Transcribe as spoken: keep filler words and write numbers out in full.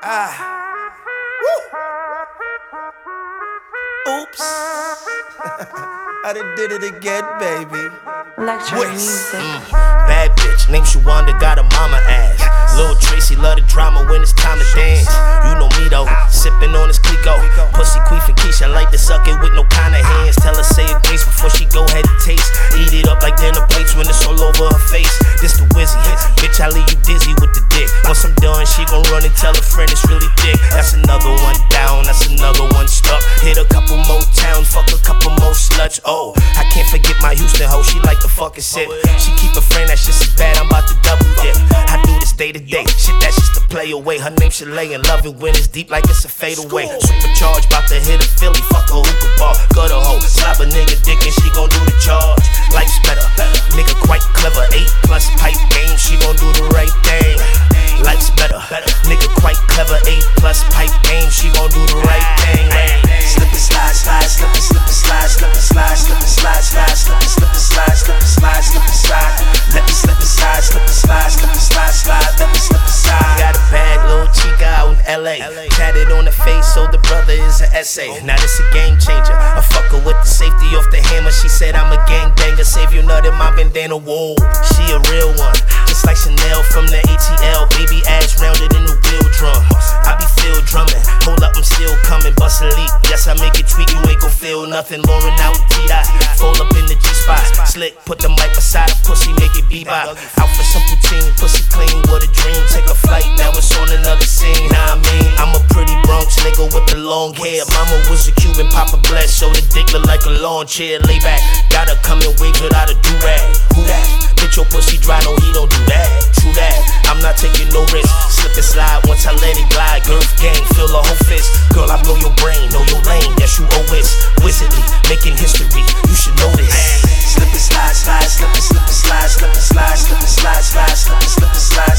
Ah. Woo. Oops. I done did it again, baby. Electro music. Mm. Bad bitch, named Shawanda, got a mama ass. Lil' Tracy love the drama when it's time to dance. You know me though, sippin' on this Clico. Pussy queef and Keisha like to suck it with no kind of hands. Tell her say a grace before she go ahead and taste. Eat it up like dinner plates when it's all over her face. This the Wizzy, bitch I leave you dizzy with the dick. Once I'm done, she gon' run and tell her friend it's really thick. That's another one down, that's another one stuck. Hit a couple more towns, fuck a couple more sluts. Oh, I can't forget my Houston hoe, she like to fucking sip. She keep a friend, that shit's so bad, I'm about to double dip. I do this day to day, shit that's just to play away. Her name Shalay and love it when it's deep like it's a fadeaway. Supercharged, bout to hit a Philly, fuck a hookah bar. Gut a hoe, slap a nigga dick and she gon' do the charge. Life's better, nigga quite clever. Eight plus pipe game, she gon' do the right thing. Life's better, nigga quite clever. Eight plus pipe game, she gon' do the right thing. Slip and slide, slide, slip and slip and slide, slip and slide, slip and slide, slide, slip and slip and slide, slip and slide, slip and slide. Let me slip and slide, slip and slide, slip and slide, slide. Let me slip and slide. Got a bad little chica out in L A. Tatted on the face, so the brother is an essay. Now this a game changer. I fuck her with the safety off the hammer. She said I'm a gangbanger, save you nut in my bandana. Whoa, she a real one, just like Chanel from the A T L. Baby ass rounded in the wheel drum. I be feel drumming. Hold up, I'm still coming. Bust a leak. Yes, I make it tweak. You ain't gon' feel nothing. Lauren out in T-Dot. Fold up in the G-spot. Slick, put the mic beside a pussy, make it bebop. Out for simple team, pussy clean, what a dream. Take a flight, now it's on another scene. Nah, I mean, I'm a pretty Bronx nigga with the long hair. Mama was a Cuban, Papa bless, so the dick look like a lawn chair. Lay back, gotta come in wigs without a do-rag. Who that? Bitch, your pussy dry, no, he don't do that. True that, I'm not taking no risk. Slip and slide once I let it glide. Girth gang, feel a whole fist. Girl, I blow your brain, know your lane. Yes, you owe it. Wizardly, making history, you should know this. Slip and slide, slide, slip and slip and slide, slip and slide, slip and slide, slide, slip and slip and slide,